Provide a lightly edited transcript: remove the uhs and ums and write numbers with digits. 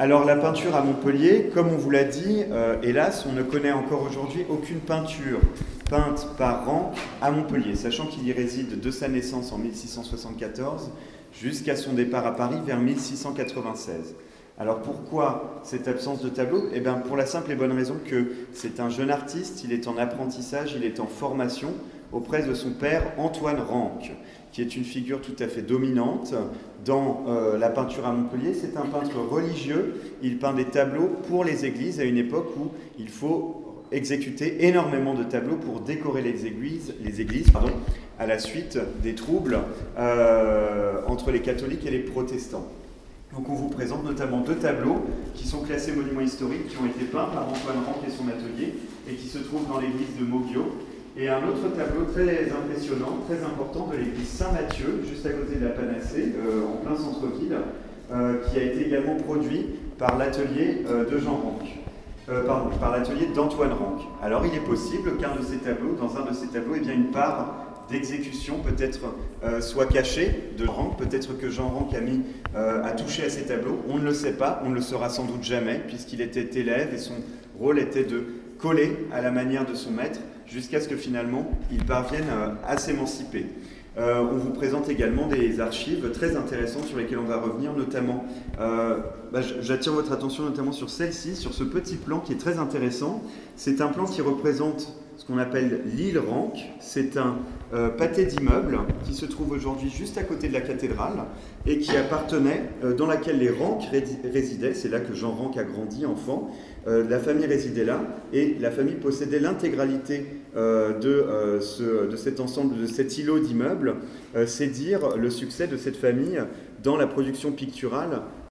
Alors la peinture à Montpellier, comme on vous l'a dit, hélas, on ne connaît encore aujourd'hui aucune peinture peinte par Ranque à Montpellier, sachant qu'il y réside de sa naissance en 1674 jusqu'à son départ à Paris vers 1696. Alors pourquoi cette absence de tableau? Eh bien pour la simple et bonne raison que c'est un jeune artiste, il est en apprentissage, il est en formation auprès de son père Antoine Ranque, qui est une figure tout à fait dominante dans la peinture à Montpellier. C'est un peintre religieux, il peint des tableaux pour les églises à une époque où il faut exécuter énormément de tableaux pour décorer les églises à la suite des troubles entre les catholiques et les protestants. Donc on vous présente notamment deux tableaux qui sont classés monuments historiques, qui ont été peints par Antoine Ranque et son atelier, et qui se trouvent dans l'église de Mauguio. Et un autre tableau très impressionnant, très important, de l'église Saint-Mathieu, juste à côté de la Panacée, en plein centre-ville, qui a été également produit par l'atelier de Jean Ranque. Par l'atelier d'Antoine Ranque. Alors il est possible qu'un de ces tableaux, dans un de ces tableaux, eh bien, une part d'exécution peut-être soit cachée de Ranque, peut-être que Jean Ranque a touché à ces tableaux, on ne le sait pas, on ne le saura sans doute jamais, puisqu'il était élève et son rôle était de coller à la manière de son maître, jusqu'à ce que finalement il parvienne à s'émanciper. On vous présente également des archives très intéressantes sur lesquelles on va revenir, notamment, j'attire votre attention notamment sur celle-ci, sur ce petit plan qui est très intéressant. C'est un plan qui représente ce qu'on appelle l'île Ranque. C'est un pâté d'immeubles qui se trouve aujourd'hui juste à côté de la cathédrale et qui appartenait, dans laquelle les Ranque résidaient. C'est là que Jean Ranque a grandi enfant. La famille résidait là et la famille possédait l'intégralité de cet ensemble, de cet îlot d'immeubles. C'est dire le succès de cette famille dans la production picturale